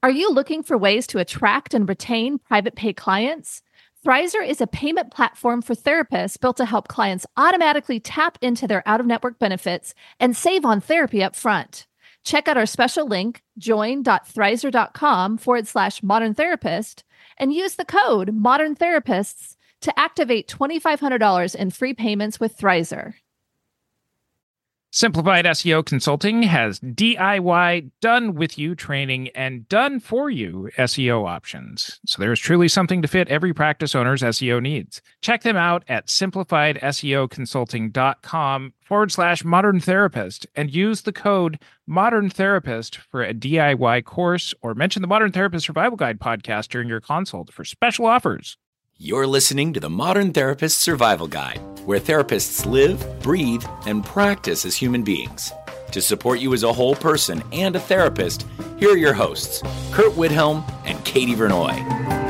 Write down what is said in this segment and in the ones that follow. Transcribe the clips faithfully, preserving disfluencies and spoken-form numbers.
Are you looking for ways to attract and retain private pay clients? Thrizer is a payment platform for therapists built to help clients automatically tap into their out-of-network benefits and save on therapy up front. Check out our special link, join.thrizer.com forward slash modern therapist, and use the code modern therapists to activate twenty-five hundred dollars in free payments with Thrizer. Simplified S E O Consulting has D I Y, done-with-you training and done-for-you S E O options. So there is truly something to fit every practice owner's S E O needs. Check them out at simplifiedseoconsulting.com forward slash modern therapist and use the code modern therapist for a D I Y course, or mention the Modern Therapist Survival Guide podcast during your consult for special offers. You're listening to the Modern Therapist Survival Guide, where therapists live, breathe, and practice as human beings. To support you as a whole person and a therapist, here are your hosts, Kurt Widhelm and Katie Vernoy.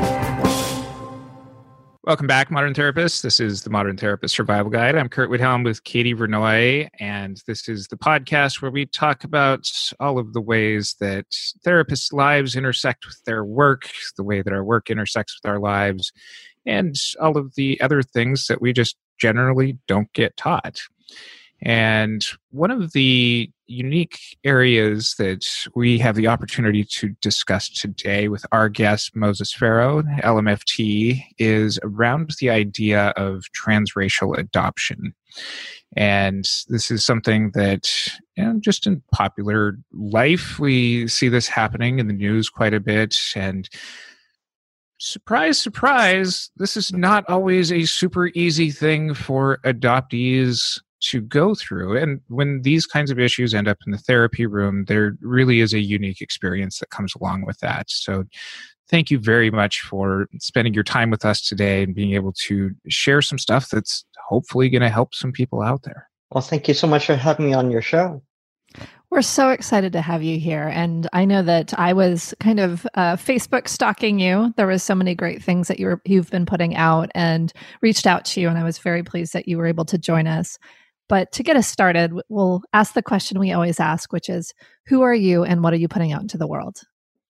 Welcome back, Modern Therapists. This is the Modern Therapist Survival Guide. I'm Kurt Widhelm with Katie Vernoy, and this is the podcast where we talk about all of the ways that therapists' lives intersect with their work, the way that our work intersects with our lives, and all of the other things that we just generally don't get taught. And one of the unique areas that we have the opportunity to discuss today with our guest, Moses Farrow, L M F T, is around the idea of transracial adoption. And this is something that, you know, just in popular life, we see this happening in the news quite a bit. And surprise, surprise, this is not always a super easy thing for adoptees to go through. And when these kinds of issues end up in the therapy room, there really is a unique experience that comes along with that. So thank you very much for spending your time with us today and being able to share some stuff that's hopefully going to help some people out there. Well, thank you so much for having me on your show. We're so excited to have you here. And I know that I was kind of uh, Facebook stalking you. There was so many great things that you were, you've been putting out, and reached out to you. And I was very pleased that you were able to join us. But to get us started, we'll ask the question we always ask, which is, who are you and what are you putting out into the world?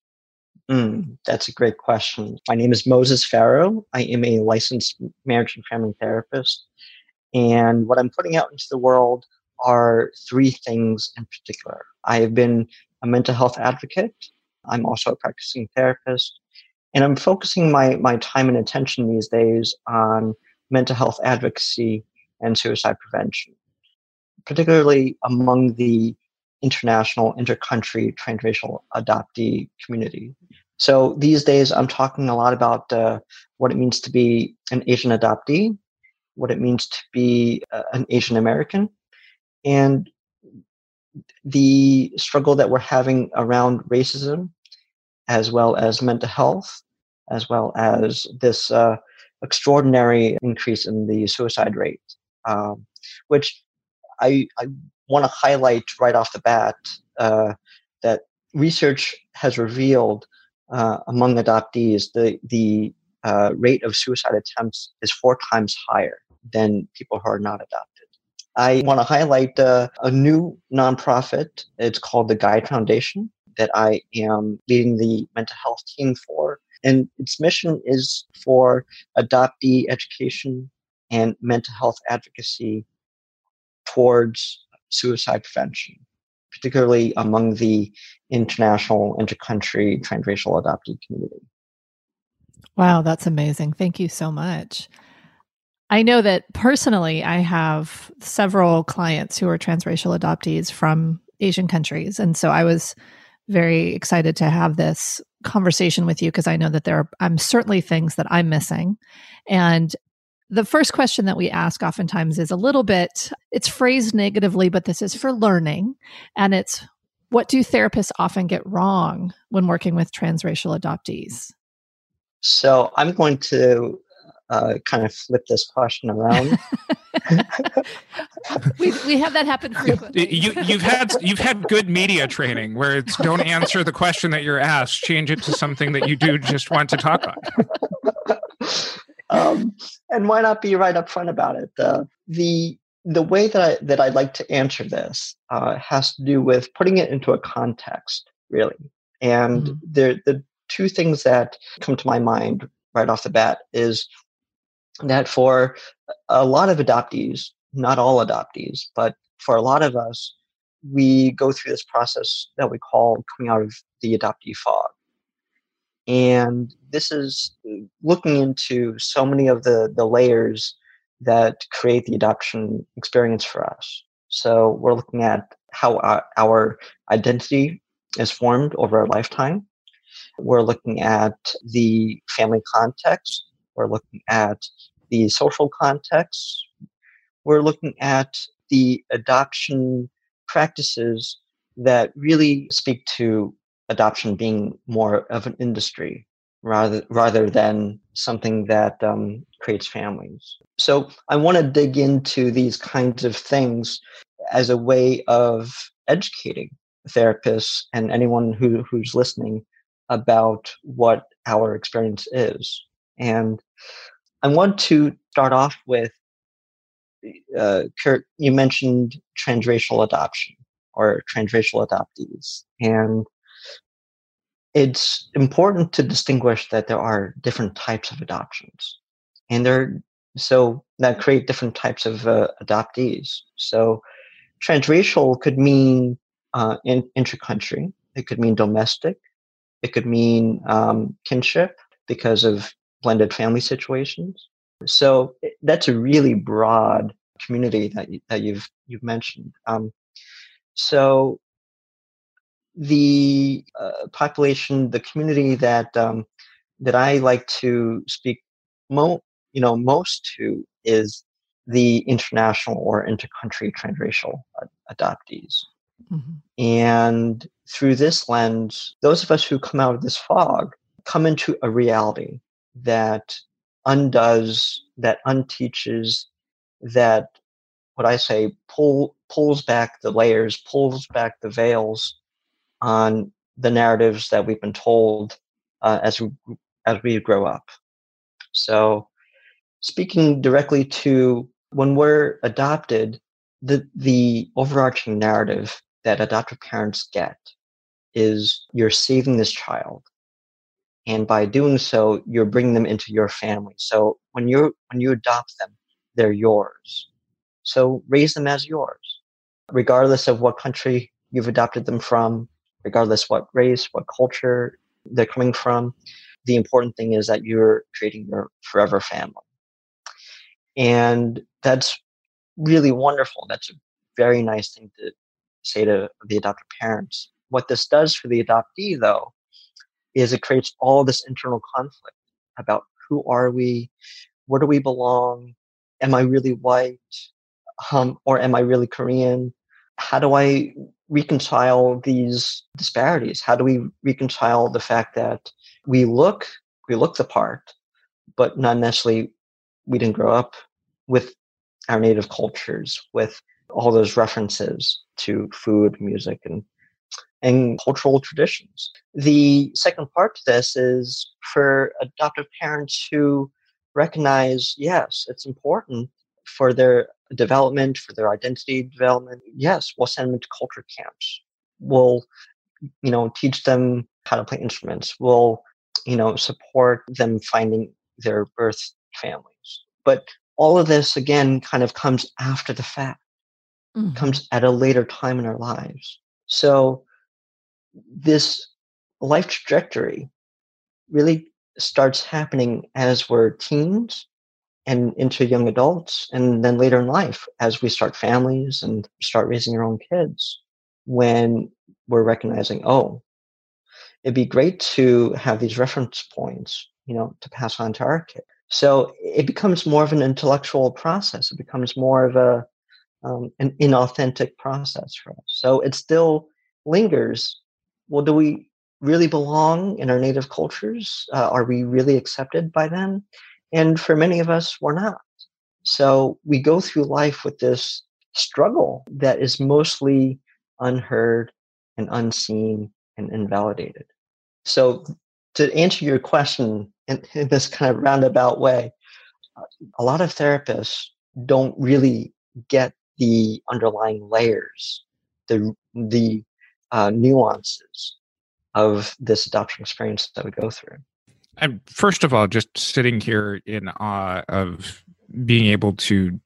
Mm, that's a great question. My name is Moses Farrow. I am a licensed marriage and family therapist. And what I'm putting out into the world are three things in particular. I have been a mental health advocate. I'm also a practicing therapist. And I'm focusing my, my time and attention these days on mental health advocacy and suicide prevention, particularly among the international, intercountry, transracial adoptee community. So these days, I'm talking a lot about uh, what it means to be an Asian adoptee, what it means to be uh, an Asian American, and the struggle that we're having around racism, as well as mental health, as well as this uh, extraordinary increase in the suicide rate, um, which I, I want to highlight right off the bat uh, that research has revealed uh, among adoptees the the uh, rate of suicide attempts is four times higher than people who are not adopted. I want to highlight uh, a new nonprofit. It's called the Guide Foundation that I am leading the mental health team for. And its mission is for adoptee education and mental health advocacy towards suicide prevention, particularly among the international, intercountry, transracial adoptee community. Wow, that's amazing. Thank you so much. I know that personally, I have several clients who are transracial adoptees from Asian countries. And so I was very excited to have this conversation with you because I know that there are I'm certainly things that I'm missing. And the first question that we ask oftentimes is a little bit, it's phrased negatively, but this is for learning. And it's, what do therapists often get wrong when working with transracial adoptees? So I'm going to uh, kind of flip this question around. we we have that happen frequently. you, you've had you've had good media training where it's don't answer the question that you're asked, change it to something that you do just want to talk about. um, and why not be right up front about it? Uh, the the way that I that I'd like to answer this uh, has to do with putting it into a context, really. And Mhm. the the two things that come to my mind right off the bat is that for a lot of adoptees, not all adoptees, but for a lot of us, we go through this process that we call coming out of the adoptee fog. And this is looking into so many of the, the layers that create the adoption experience for us. So we're looking at how our, our identity is formed over a lifetime. We're looking at the family context. We're looking at the social context. We're looking at the adoption practices that really speak to adoption being more of an industry rather rather than something that um, creates families. So I want to dig into these kinds of things as a way of educating therapists and anyone who, who's listening about what our experience is. And I want to start off with uh, Kurt, you mentioned transracial adoption or transracial adoptees. And it's important to distinguish that there are different types of adoptions. And there, so that create different types of uh, adoptees. So transracial could mean uh, in, intra-country. It could mean domestic. It could mean um, kinship because of blended family situations. So that's a really broad community that you, that you've you've mentioned. Um, so the uh, population, the community that um, that I like to speak mo you know most to is the international or intercountry transracial adoptees. Mm-hmm. And through this lens, those of us who come out of this fog come into a reality that undoes, that unteaches, that what I say pull pulls back the layers, pulls back the veils on the narratives that we've been told uh, as we as we grow up. So, speaking directly to when we're adopted, the the overarching narrative that adoptive parents get is you're saving this child, and by doing so, you're bringing them into your family. So when you when you adopt them, they're yours. So raise them as yours, regardless of what country you've adopted them from, regardless what race, what culture they're coming from. The important thing is that you're creating your forever family. And that's really wonderful. That's a very nice thing to say to the adoptive parents. What this does for the adoptee, though, is it creates all this internal conflict about who are we, where do we belong, am I really white, um, or am I really Korean? How do I reconcile these disparities? How do we reconcile the fact that we look we look the part, but not necessarily we didn't grow up with our native cultures, with all those references to food, music, and and cultural traditions. The second part to this is for adoptive parents who recognize, yes, it's important for their development, for their identity development. Yes, we'll send them into culture camps. We'll, you know, teach them how to play instruments. We'll, you know, support them finding their birth families. But all of this, again, kind of comes after the fact, Mm-hmm. comes at a later time in our lives. So this life trajectory really starts happening as we're teens and into young adults, and then later in life as we start families and start raising our own kids, when we're recognizing, oh, it'd be great to have these reference points, you know, to pass on to our kid. So it becomes more of an intellectual process. It becomes more of a um, an inauthentic process for us. So it still lingers. Well, do we really belong in our native cultures? Uh, are we really accepted by them? And for many of us, we're not. So we go through life with this struggle that is mostly unheard and unseen and invalidated. So to answer your question in, in this kind of roundabout way, a lot of therapists don't really get the underlying layers, the the uh, nuances of this adoption experience that we go through. I'm first of all just sitting here in awe of being able to,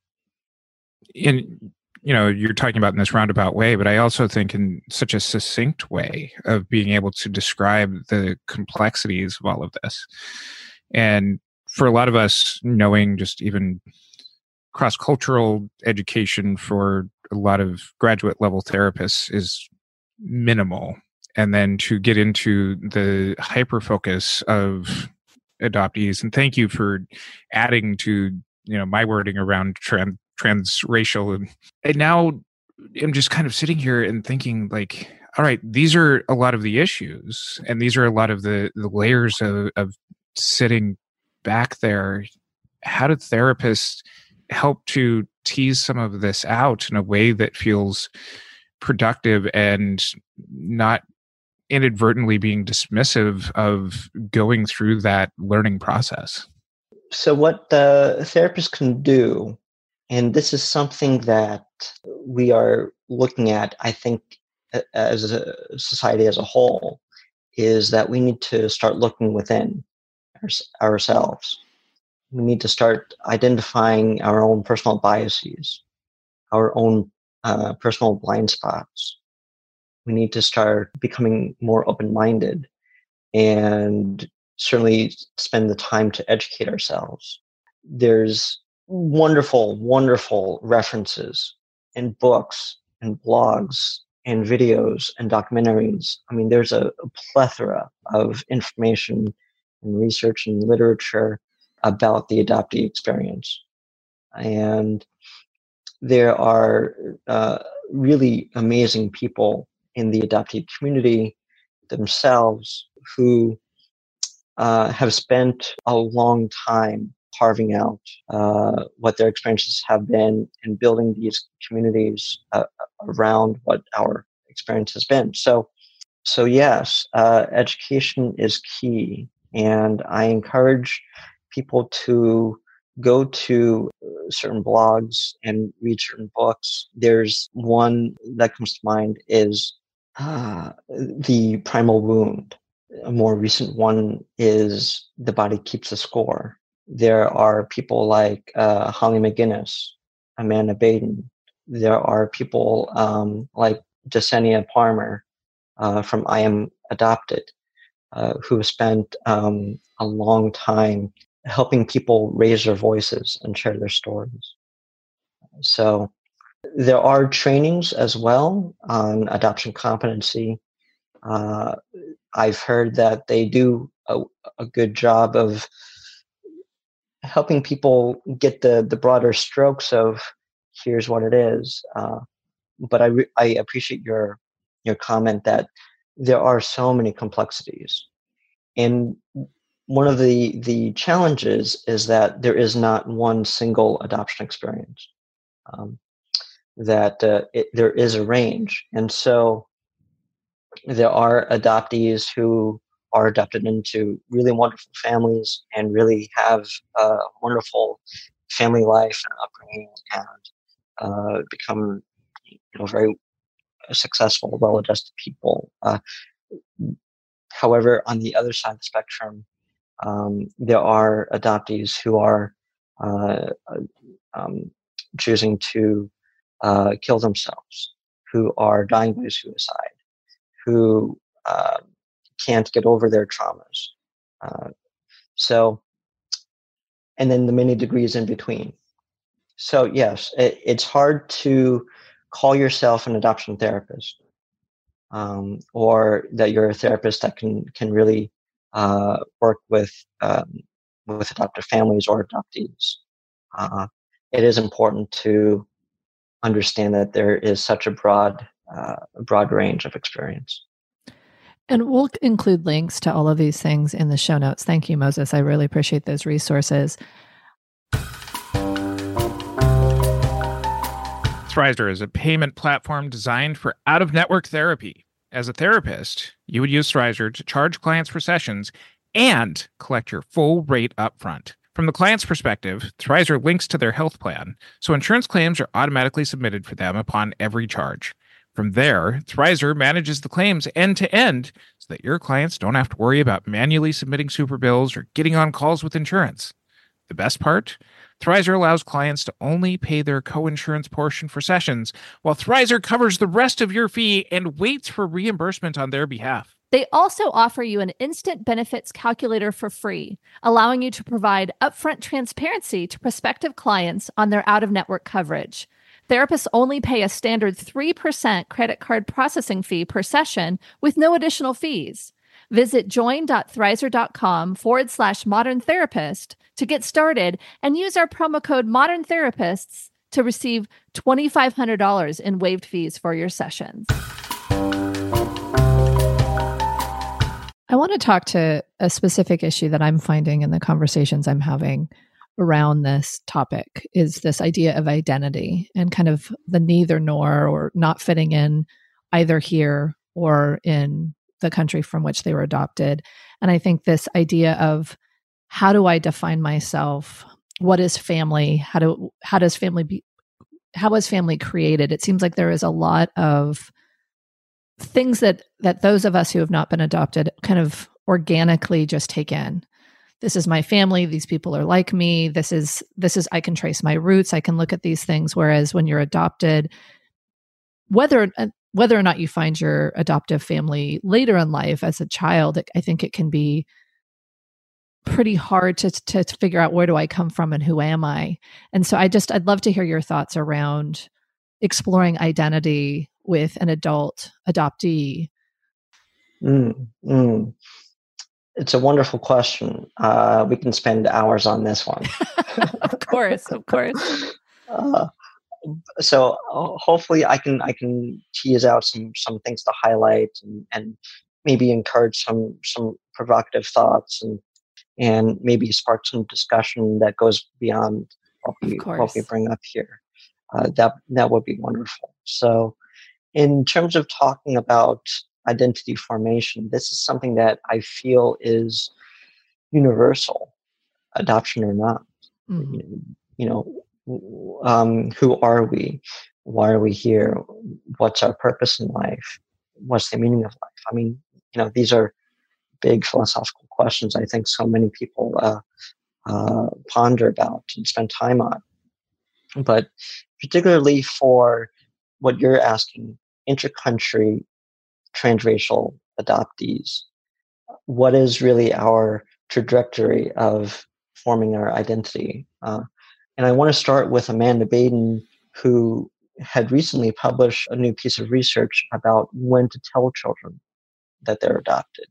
in you know, you're talking about in this roundabout way, but I also think in such a succinct way of being able to describe the complexities of all of this. And for a lot of us, knowing just even cross-cultural education for a lot of graduate level therapists is minimal. And then to get into the hyper-focus of adoptees, and thank you for adding to, you know, my wording around trans transracial. And, and now I'm just kind of sitting here and thinking like, all right, these are a lot of the issues, and these are a lot of the, the layers of, of sitting back there. How do therapists help to tease some of this out in a way that feels productive and not inadvertently being dismissive of going through that learning process? So what the therapist can do, and this is something that we are looking at, I think, as a society as a whole, is that we need to start looking within our, ourselves. We need to start identifying our own personal biases, our own uh, personal blind spots. We need to start becoming more open-minded and certainly spend the time to educate ourselves. There's wonderful, wonderful references in books and blogs and videos and documentaries. I mean, there's a, a plethora of information and research and literature about the adoptee experience. And there are uh, really amazing people in the adoptee community themselves who uh, have spent a long time carving out uh, what their experiences have been and building these communities uh, around what our experience has been. So, so yes, uh, education is key, and I encourage people to go to certain blogs and read certain books. There's one that comes to mind is uh, The Primal Wound. A more recent one is The Body Keeps a Score. There are people like uh, Holly McGinnis, Amanda Baden. There are people um, like Jasenia Palmer uh, from I Am Adopted, uh, who have spent um, a long time helping people raise their voices and share their stories. So there are trainings as well on adoption competency. Uh, I've heard that they do a, a good job of helping people get the, the broader strokes of here's what it is. Uh, but I, re- I appreciate your, your comment that there are so many complexities. And one of the, the challenges is that there is not one single adoption experience, um, that uh, it, there is a range. And so there are adoptees who are adopted into really wonderful families and really have a wonderful family life and upbringing and uh, become, you know, very successful, well-adjusted people. Uh, however, on the other side of the spectrum, um, there are adoptees who are uh, um, choosing to uh, kill themselves, who are dying by suicide, who uh, can't get over their traumas. Uh, so, and then the many degrees in between. So yes, it, it's hard to call yourself an adoption therapist, um, or that you're a therapist that can can really uh, work with um, with adoptive families or adoptees. Uh, it is important to understand that there is such a broad uh, broad range of experience. And we'll include links to all of these things in the show notes. Thank you, Moses. I really appreciate those resources. Thrizer is a payment platform designed for out-of-network therapy. As a therapist, you would use Thrizer to charge clients for sessions and collect your full rate upfront. From the client's perspective, Thrizer links to their health plan, so insurance claims are automatically submitted for them upon every charge. From there, Thrizer manages the claims end to end so that your clients don't have to worry about manually submitting super bills or getting on calls with insurance. The best part? Thrizer allows clients to only pay their co-insurance portion for sessions, while Thrizer covers the rest of your fee and waits for reimbursement on their behalf. They also offer you an instant benefits calculator for free, allowing you to provide upfront transparency to prospective clients on their out-of-network coverage. Therapists only pay a standard three percent credit card processing fee per session with no additional fees. Visit join.thrizer.com forward slash modern therapist to get started and use our promo code modern therapists to receive twenty-five hundred dollars in waived fees for your sessions. I want to talk to a specific issue that I'm finding in the conversations I'm having around this topic is this idea of identity and kind of the neither nor or not fitting in either here or in the country from which they were adopted. And I think this idea of how do I define myself? What is family? How do how does family be how is family created? It seems like there is a lot of things that that those of us who have not been adopted kind of organically just take in. This is my family. These people are like me. This is, this is, I can trace my roots. I can look at these things. Whereas when you're adopted, whether, whether or not you find your adoptive family later in life as a child, I think it can be pretty hard to, to, to figure out where do I come from and who am I? And so I just, I'd love to hear your thoughts around exploring identity with an adult adoptee. Mm, mm. It's a wonderful question. Uh, we can spend hours on this one. Of course, of course. Uh, so uh, hopefully, I can I can tease out some some things to highlight and, and maybe encourage some some provocative thoughts and and maybe spark some discussion that goes beyond what we what we bring up here. Uh, that that would be wonderful. So, in terms of talking about identity formation, this is something that I feel is universal, adoption or not. Mm-hmm. You know, um, who are we? Why are we here? What's our purpose in life? What's the meaning of life? I mean, you know, these are big philosophical questions I think so many people uh, uh, ponder about and spend time on. But particularly for what you're asking, intercountry transracial adoptees, what is really our trajectory of forming our identity? Uh, and I want to start with Amanda Baden, who had recently published a new piece of research about when to tell children that they're adopted.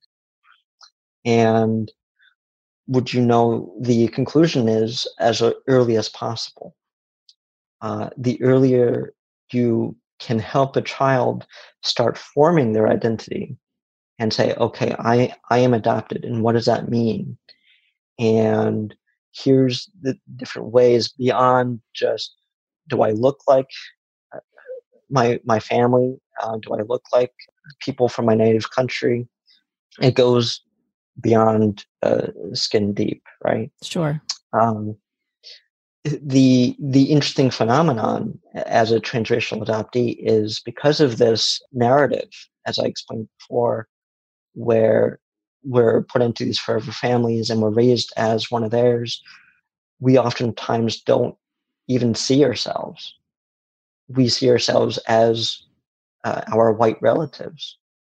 And would you know, the conclusion is as early as possible. Uh, the earlier you can help a child start forming their identity and say, okay, I, I am adopted. And what does that mean? And here's the different ways beyond just, do I look like my, my family? Uh, do I look like people from my native country? It goes beyond uh, skin deep, right? Sure. Um, The the interesting phenomenon as a transracial adoptee is because of this narrative, as I explained before, where we're put into these forever families and we're raised as one of theirs, we oftentimes don't even see ourselves. We see ourselves as uh, our white relatives.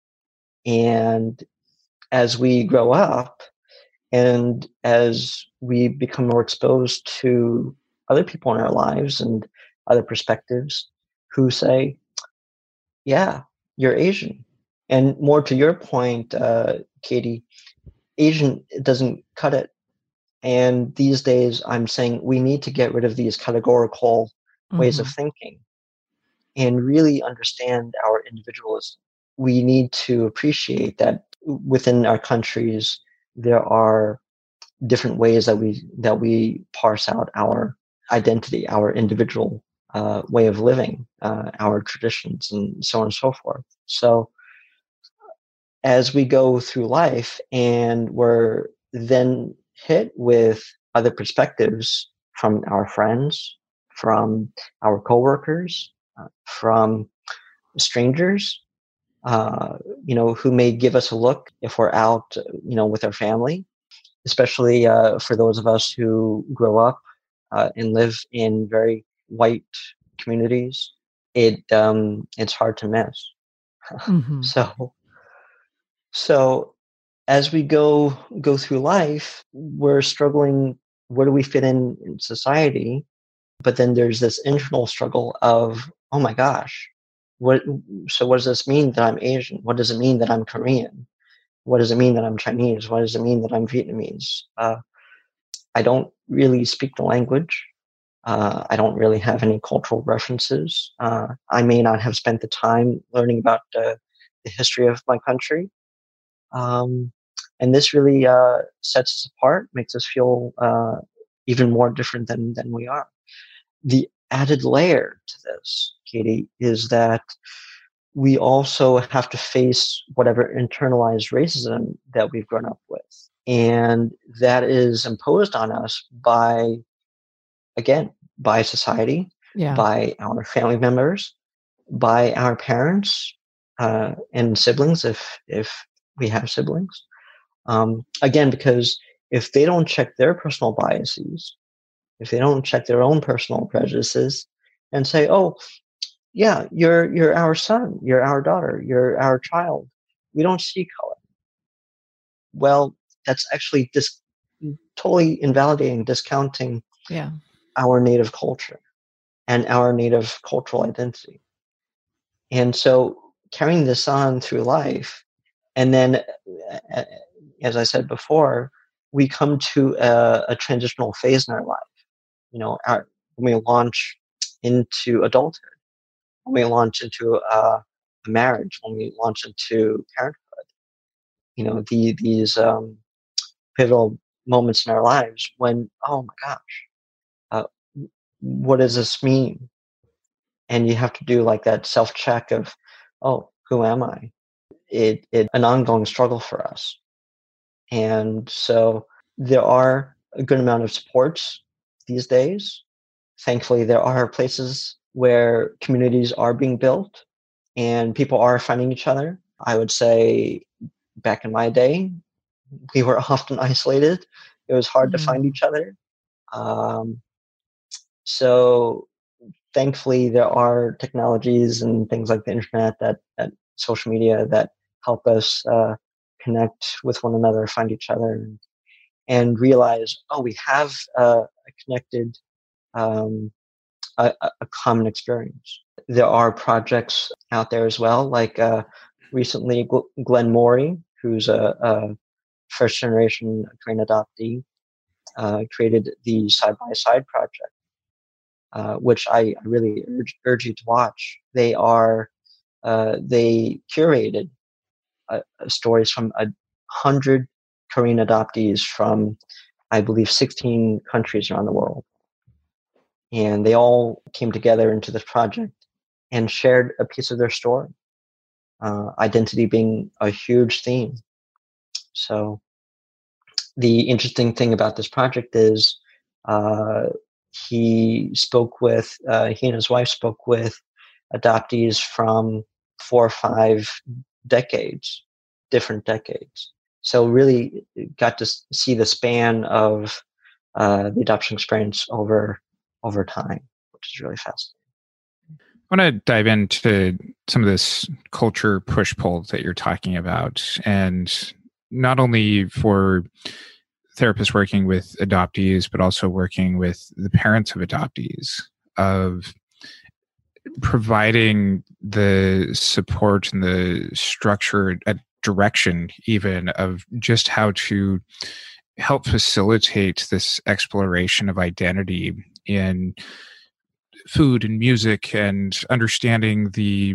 And as we grow up, and as we become more exposed to other people in our lives and other perspectives who say, yeah, you're Asian. And more to your point, uh, Katie, Asian doesn't cut it. And these days I'm saying we need to get rid of these categorical mm-hmm. ways of thinking and really understand our individualism. We need to appreciate that within our countries, there are different ways that we that we parse out our identity, our individual uh, way of living, uh, our traditions, and so on and so forth. So as we go through life and we're then hit with other perspectives from our friends, from our coworkers, uh, from strangers, uh, you know, who may give us a look if we're out, you know, with our family, especially uh, for those of us who grow up uh, and live in very white communities. It um, it's hard to miss. Mm-hmm. so, so as we go go through life, we're struggling. Where do we fit in in society? But then there's this internal struggle of, oh my gosh, what? So what does this mean that I'm Asian? What does it mean that I'm Korean? What does it mean that I'm Chinese? What does it mean that I'm Vietnamese? Uh, I don't really speak the language. Uh, I don't really have any cultural references. Uh, I may not have spent the time learning about uh, the history of my country. Um, and this really uh, sets us apart, makes us feel uh, even more different than, than we are. The added layer to this, Katie, is that we also have to face whatever internalized racism that we've grown up with. And that is imposed on us by, again, by society, Yeah. by our family members, by our parents uh, and siblings, if if we have siblings. Um, again, because if they don't check their personal biases, if they don't check their own personal prejudices, and say, "Oh, yeah, you're you're our son, you're our daughter, you're our child. We don't see color." Well, that's actually dis- totally invalidating, discounting Yeah. our native culture and our native cultural identity. And so carrying this on through life, and then, uh, as I said before, we come to a, a transitional phase in our life. You know, our, when we launch into adulthood, when we launch into uh, a marriage, when we launch into parenthood, you know, the, these um, pivotal moments in our lives when, oh my gosh, uh, what does this mean? And you have to do like that self-check of, oh, who am I? It it an ongoing struggle for us. And so there are a good amount of supports these days. Thankfully, there are places where communities are being built and people are finding each other. I would say back in my day, we were often isolated. It was hard mm. to find each other. Um, so thankfully, there are technologies and things like the internet, that, that social media that help us uh, connect with one another, find each other, and, and realize, oh, we have uh, a connected, um, a, a common experience. There are projects out there as well, like uh, recently Glenn Morey, who's a, a first-generation Korean adoptee, uh, created the Side by Side project. Uh, which I really urge, urge you to watch. They are, uh, they curated uh, stories from a hundred Korean adoptees from, I believe, sixteen countries around the world. And they all came together into this project and shared a piece of their story, uh, identity being a huge theme. So the interesting thing about this project is, uh, he spoke with, uh, he and his wife spoke with adoptees from four or five decades, different decades. So really got to see the span of uh, the adoption experience over over time, which is really fascinating. I want to dive into some of this culture push-pull that you're talking about, and not only for therapists working with adoptees, but also working with the parents of adoptees, of providing the support and the structure, a direction even, of just how to help facilitate this exploration of identity in food and music, and understanding the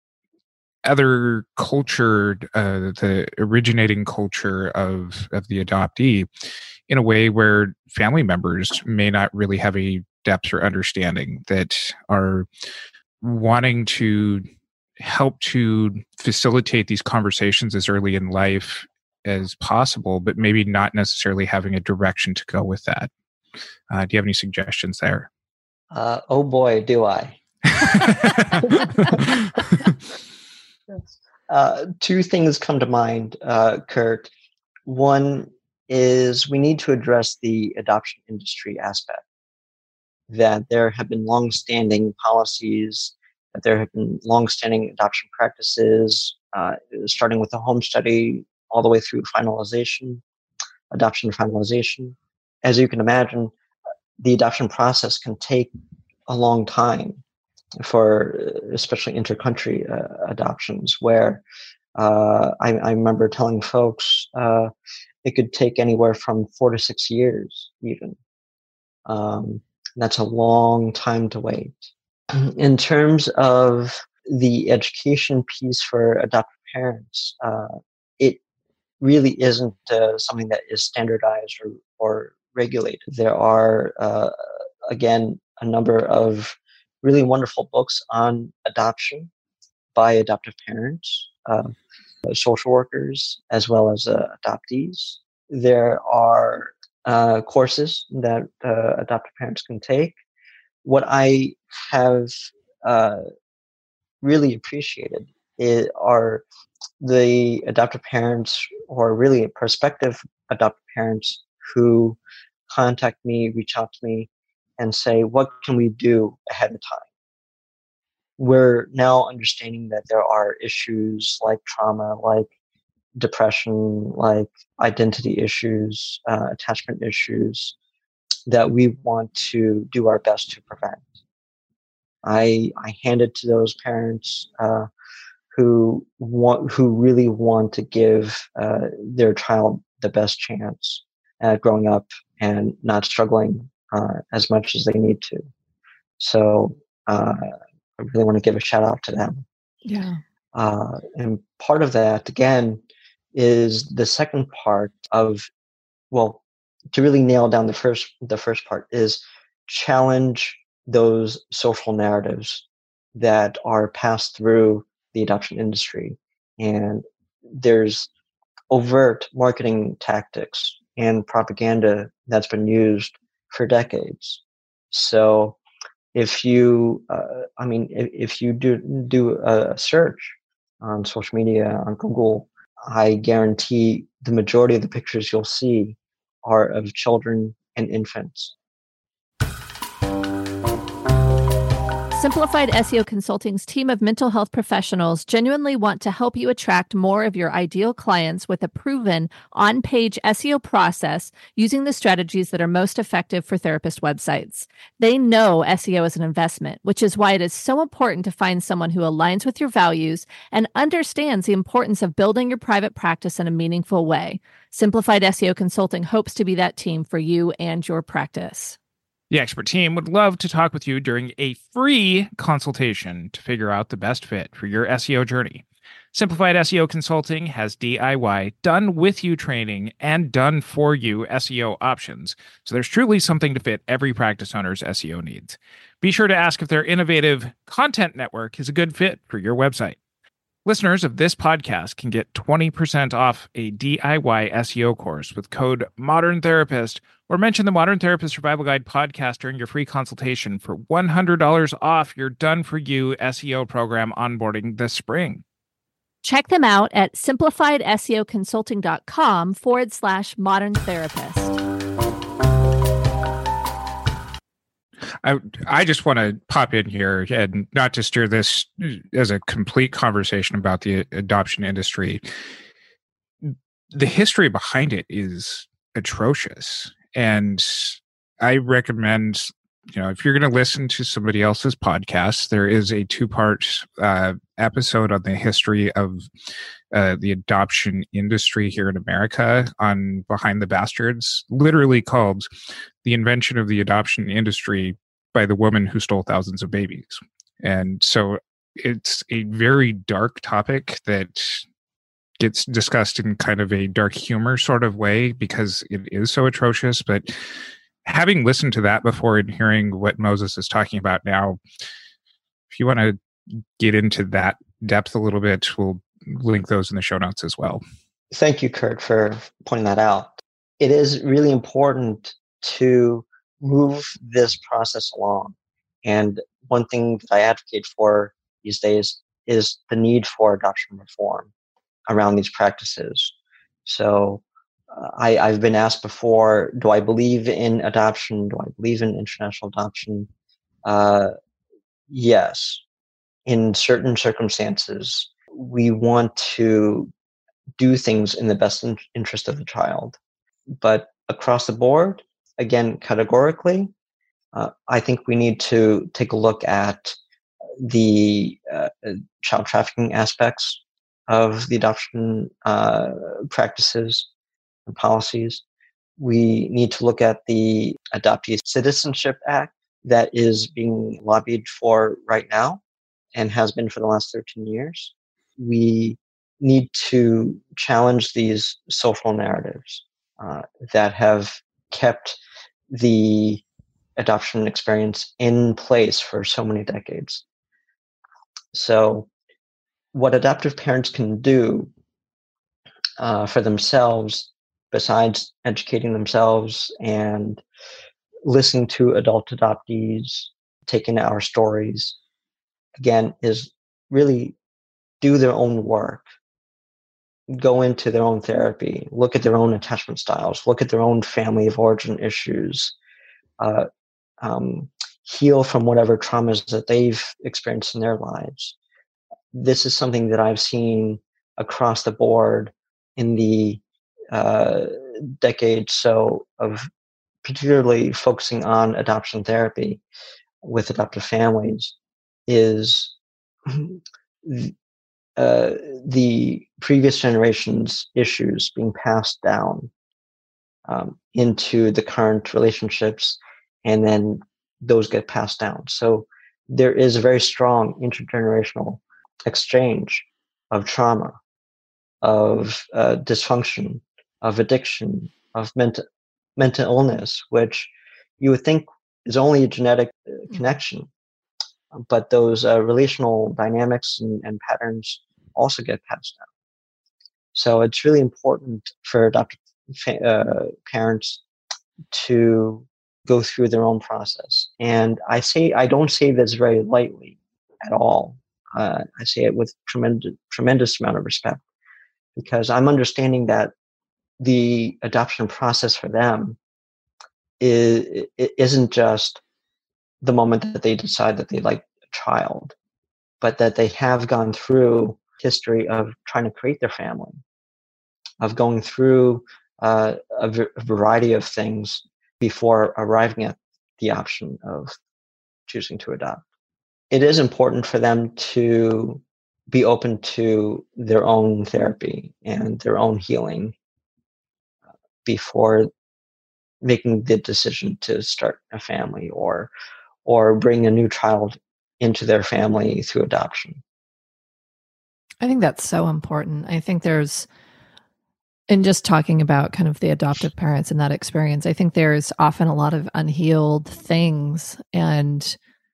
other culture, uh, the originating culture of, of the adoptee, in a way where family members may not really have a depth or understanding, that are wanting to help to facilitate these conversations as early in life as possible, but maybe not necessarily having a direction to go with that. Uh, do you have any suggestions there? Uh, oh boy, do I. uh, two things come to mind, uh, Kurt. One is we need to address the adoption industry aspect, that there have been long-standing policies, that there have been long-standing adoption practices, uh, starting with the home study all the way through finalization, adoption finalization. As you can imagine, the adoption process can take a long time for especially inter-country uh, adoptions, where uh, I, I remember telling folks uh, it could take anywhere from four to six years even. Um, that's a long time to wait. In terms of the education piece for adoptive parents, uh, it really isn't uh, something that is standardized or, or regulated. There are, uh, again, a number of really wonderful books on adoption by adoptive parents, uh, social workers, as well as uh, adoptees. There are uh, courses that uh, adoptive parents can take. What I have uh, really appreciated is, are the adoptive parents, or really prospective adoptive parents, who contact me, reach out to me, and say, what can we do ahead of time? We're now understanding that there are issues like trauma, like depression, like identity issues, uh, attachment issues, that we want to do our best to prevent. I I hand it to those parents uh, who want, who really want to give uh, their child the best chance at growing up and not struggling uh, as much as they need to. So uh, I really want to give a shout out to them. Yeah. Uh, and part of that, again, is the second part of, well, to really nail down the first, the first part is challenge those social narratives that are passed through the adoption industry. And there's overt marketing tactics and propaganda that's been used for decades. So if you, uh, I mean, if, if you do do a search on social media, on Google, I guarantee the majority of the pictures you'll see are of children and infants. Simplified S E O Consulting's team of mental health professionals genuinely want to help you attract more of your ideal clients with a proven on-page S E O process using the strategies that are most effective for therapist websites. They know S E O is an investment, which is why it is so important to find someone who aligns with your values and understands the importance of building your private practice in a meaningful way. Simplified S E O Consulting hopes to be that team for you and your practice. The expert team would love to talk with you during a free consultation to figure out the best fit for your S E O journey. Simplified S E O Consulting has D I Y, done-with-you training and done-for-you S E O options, so there's truly something to fit every practice owner's S E O needs. Be sure to ask if their innovative content network is a good fit for your website. Listeners of this podcast can get twenty percent off a D I Y S E O course with code Modern Therapist, or mention the Modern Therapist Survival Guide podcast during your free consultation for one hundred dollars off your done-for-you S E O program onboarding this spring. Check them out at simplifiedseoconsulting.com forward slash modern therapist. I I just want to pop in here and not to steer this as a complete conversation about the adoption industry. The history behind it is atrocious. And I recommend, you know, if you're going to listen to somebody else's podcast, there is a two-part uh, episode on the history of uh, the adoption industry here in America on Behind the Bastards, literally called The Invention of the Adoption Industry by the Woman Who Stole Thousands of Babies. And so it's a very dark topic that gets discussed in kind of a dark humor sort of way because it is so atrocious. But having listened to that before and hearing what Moses is talking about now, if you want to get into that depth a little bit, we'll link those in the show notes as well. Thank you, Kurt, for pointing that out. It is really important to move this process along. And one thing that I advocate for these days is the need for adoption reform around these practices. So uh, I, I've been asked before, do I believe in adoption? Do I believe in international adoption? Uh, yes. In certain circumstances, we want to do things in the best in- interest of the child. But across the board, again, categorically, uh, I think we need to take a look at the uh, child trafficking aspects of the adoption uh, practices and policies. We need to look at the Adoptee Citizenship Act that is being lobbied for right now and has been for the last thirteen years. We need to challenge these social narratives uh, that have kept the adoption experience in place for so many decades. So what adoptive parents can do uh, for themselves, besides educating themselves and listening to adult adoptees, taking our stories, again, is really do their own work, go into their own therapy, look at their own attachment styles, look at their own family of origin issues, uh, um, heal from whatever traumas that they've experienced in their lives. This is something that I've seen across the board in the uh, decade so of particularly focusing on adoption therapy with adoptive families is uh, the previous generation's issues being passed down um, into the current relationships, and then those get passed down. So there is a very strong intergenerational exchange of trauma, of uh, dysfunction, of addiction, of mental mental illness, which you would think is only a genetic uh, connection, but those uh, relational dynamics and, and patterns also get passed down. So it's really important for adoptive fa- uh, parents to go through their own process. And I say I don't say this very lightly at all. Uh, I say it with tremendous tremendous amount of respect, because I'm understanding that the adoption process for them is, it isn't just the moment that they decide that they like a child, but that they have gone through history of trying to create their family, of going through uh, a, v- a variety of things before arriving at the option of choosing to adopt. It is important for them to be open to their own therapy and their own healing before making the decision to start a family or or bring a new child into their family through adoption. I think that's so important. I think there's, in just talking about kind of the adoptive parents and that experience, I think there's often a lot of unhealed things and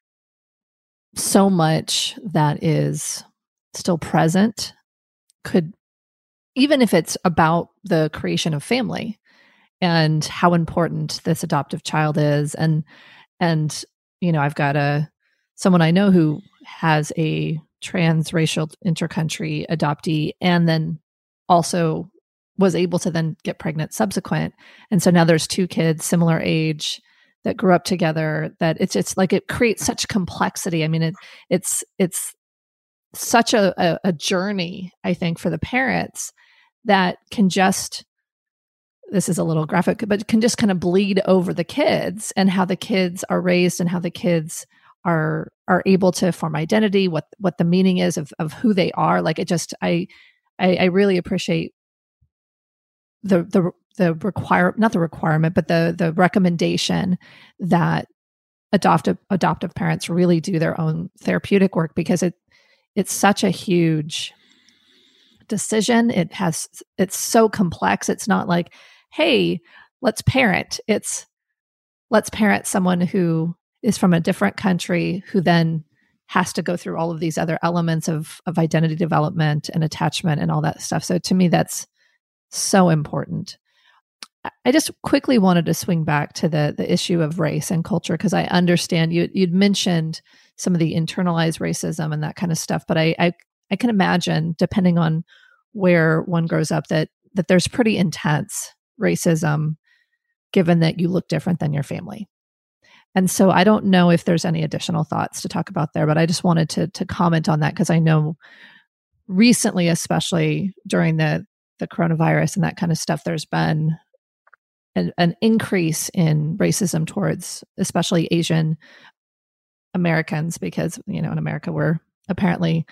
so much that is still present, could, even if it's about the creation of family and how important this adoptive child is. And, and, you know, I've got a, someone I know who has a transracial intercountry adoptee and then also was able to then get pregnant subsequent. And so now there's two kids, similar age, that grew up together, that it's it's like it creates such complexity. I mean, it it's it's such a, a, a journey, I think, for the parents that can just, this is a little graphic, but can just kind of bleed over the kids and how the kids are raised and how the kids are are able to form identity, what what the meaning is of of who they are. Like it just, I I, I really appreciate the the the require not the requirement, but the the recommendation that adoptive adoptive parents really do their own therapeutic work, because it it's such a huge decision. It has it's so complex. It's not like, hey, let's parent. It's let's parent someone who is from a different country who then has to go through all of these other elements of of identity development and attachment and all that stuff. So to me, that's so important. I just quickly wanted to swing back to the the issue of race and culture, because I understand you you'd mentioned some of the internalized racism and that kind of stuff, but I, I I can imagine, depending on where one grows up, that that there's pretty intense racism, given that you look different than your family. And so I don't know if there's any additional thoughts to talk about there, but I just wanted to to comment on that, because I know recently, especially during the the coronavirus and that kind of stuff, there's been an, an increase in racism towards especially Asian Americans, because, you know, in America, we're apparently,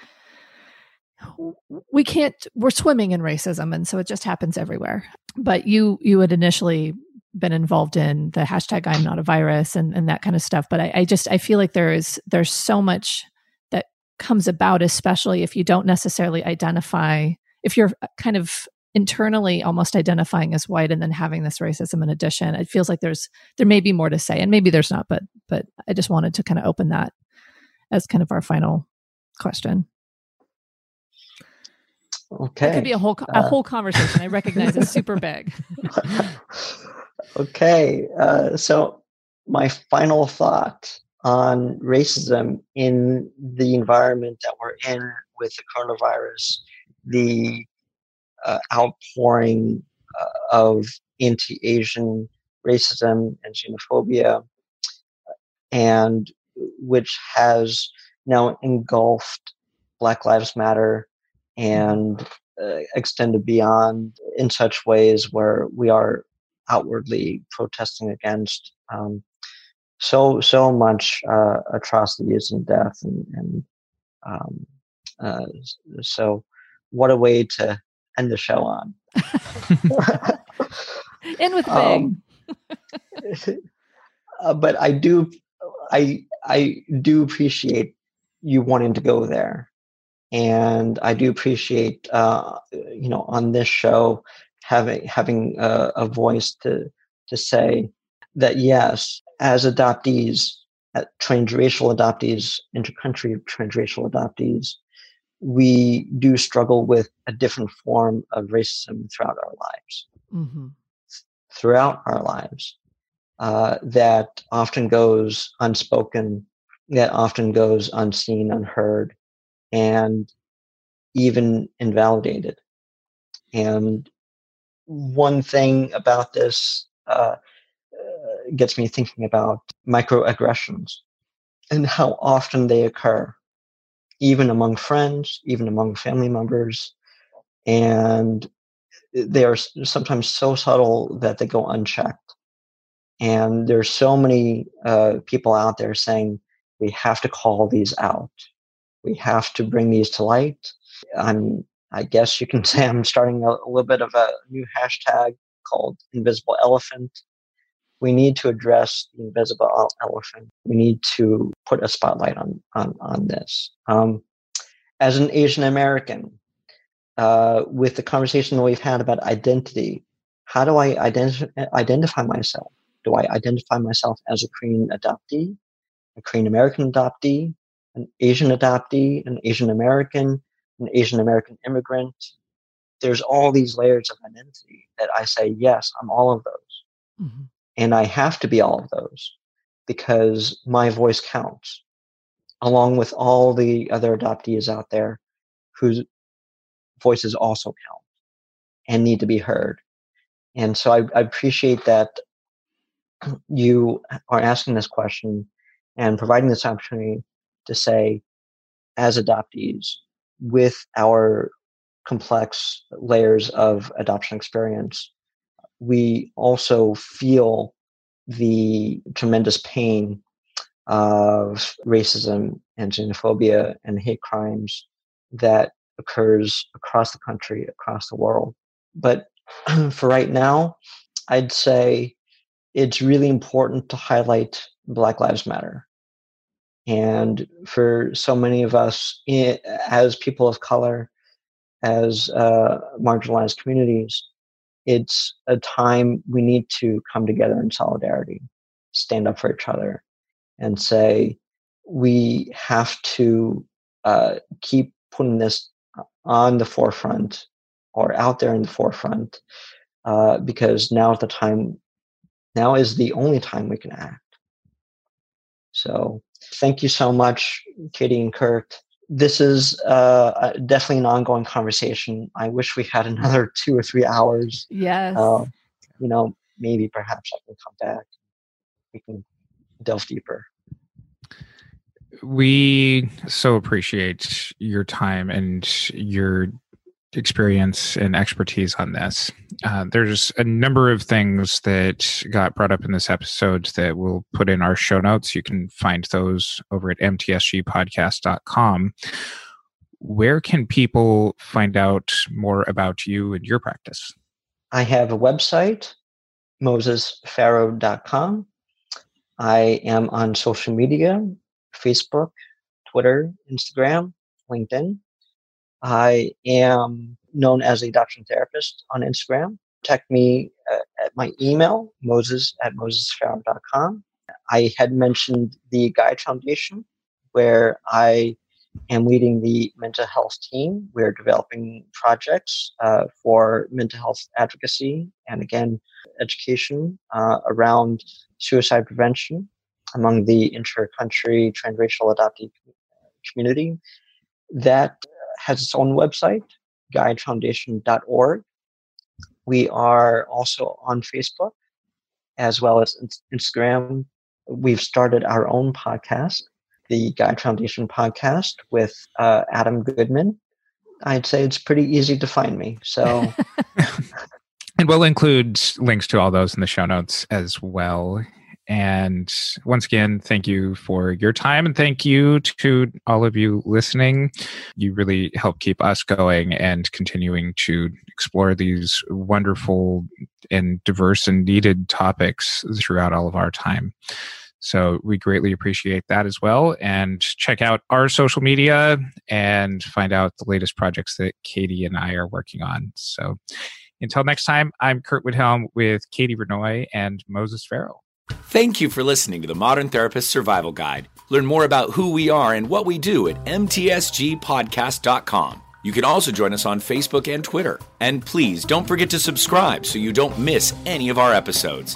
we can't, we're swimming in racism. And so it just happens everywhere. But you, you had initially been involved in the hashtag I'm not a virus and, and that kind of stuff. But I, I just, I feel like there is, there's so much that comes about, especially if you don't necessarily identify, if you're kind of internally almost identifying as white and then having this racism in addition. It feels like there's, there may be more to say, and maybe there's not, but, but I just wanted to kind of open that as kind of our final question. Okay. It could be a whole, a uh, whole conversation. I recognize it's super big. Okay. Uh, so my final thought on racism in the environment that we're in with the coronavirus, the uh, outpouring uh, of anti-Asian racism and xenophobia, and which has now engulfed Black Lives Matter and uh, extended beyond in such ways where we are outwardly protesting against um, so so much uh, atrocities and death, and, and um, uh, so what a way to end the show on. End with bang. Um, uh, but I do, I I do appreciate you wanting to go there, and I do appreciate uh, you know, on this show having having a, a voice to to say that yes, as adoptees, uh, transracial adoptees, intercountry transracial adoptees, we do struggle with a different form of racism throughout our lives. Mm-hmm. Throughout our lives, uh, that often goes unspoken, that often goes unseen, unheard, and even invalidated. And one thing about this uh, uh, gets me thinking about microaggressions and how often they occur, even among friends, even among family members. And they are sometimes so subtle that they go unchecked. And there's so many uh, people out there saying, we have to call these out. We have to bring these to light. I'm, I guess you can say I'm starting a, a little bit of a new hashtag called Invisible Elephant. We need to address the invisible elephant. We need to put a spotlight on on, on this. Um, as an Asian American, uh, with the conversation that we've had about identity, how do I identi- identify myself? Do I identify myself as a Korean adoptee, a Korean American adoptee, an Asian adoptee, an Asian American, an Asian American immigrant? There's all these layers of identity that I say, yes, I'm all of those. Mm-hmm. And I have to be all of those because my voice counts, along with all the other adoptees out there whose voices also count and need to be heard. And so I, I appreciate that you are asking this question and providing this opportunity to say, as adoptees, with our complex layers of adoption experience, we also feel the tremendous pain of racism and xenophobia and hate crimes that occurs across the country, across the world. But for right now, I'd say it's really important to highlight Black Lives Matter. And for so many of us, as people of color, as uh, marginalized communities, it's a time we need to come together in solidarity, stand up for each other, and say we have to uh, keep putting this on the forefront or out there in the forefront uh, because now is the time, now is the only time we can act. So thank you so much, Katie and Kurt. This is uh, definitely an ongoing conversation. I wish we had another two or three hours. Yes. Uh, you know, maybe perhaps I can come back. We can delve deeper. We so appreciate your time and your experience and expertise on this. Uh, there's a number of things that got brought up in this episode that we'll put in our show notes. You can find those over at m t s g podcast dot com. Where can people find out more about you and your practice? I have a website, moses farrow dot com. I am on social media, Facebook, Twitter, Instagram, LinkedIn. I am known as a adoption therapist on Instagram. Check me uh, at my email, moses at moses farrow dot com. I had mentioned the Guide Foundation, where I am leading the mental health team. We're developing projects uh, for mental health advocacy and, again, education uh, around suicide prevention among the inter-country transracial adoptee community. That has its own website, guide foundation dot org. We are also on Facebook as well as Instagram. We've started our own podcast, the Guide Foundation podcast with uh, Adam Goodman. I'd say it's pretty easy to find me. So, and we'll include links to all those in the show notes as well. And once again, thank you for your time, and thank you to all of you listening. You really help keep us going and continuing to explore these wonderful and diverse and needed topics throughout all of our time. So we greatly appreciate that as well. And check out our social media and find out the latest projects that Katie and I are working on. So until next time, I'm Kurt Widhelm with Katie Vernoy and Moses Farrow. Thank you for listening to the Modern Therapist Survival Guide. Learn more about who we are and what we do at m t s g podcast dot com. You can also join us on Facebook and Twitter. And please don't forget to subscribe so you don't miss any of our episodes.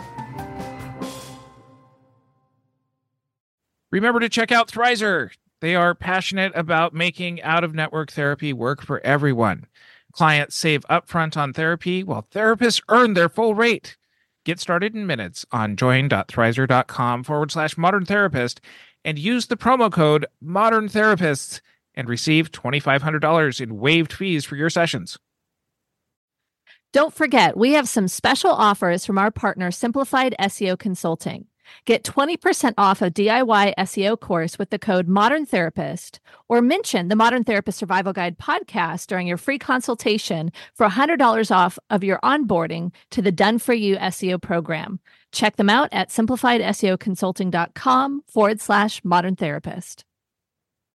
Remember to check out Thrizer. They are passionate about making out-of-network therapy work for everyone. Clients save upfront on therapy while therapists earn their full rate. Get started in minutes on join.thrizer.com forward slash modern therapist and use the promo code modern therapists and receive twenty-five hundred dollars in waived fees for your sessions. Don't forget, we have some special offers from our partner, Simplified S E O Consulting. Get twenty percent off a D I Y S E O course with the code Modern Therapist, or mention the Modern Therapist Survival Guide podcast during your free consultation for one hundred dollars off of your onboarding to the Done For You S E O program. Check them out at simplified S E O consulting dot com forward slash modern therapist.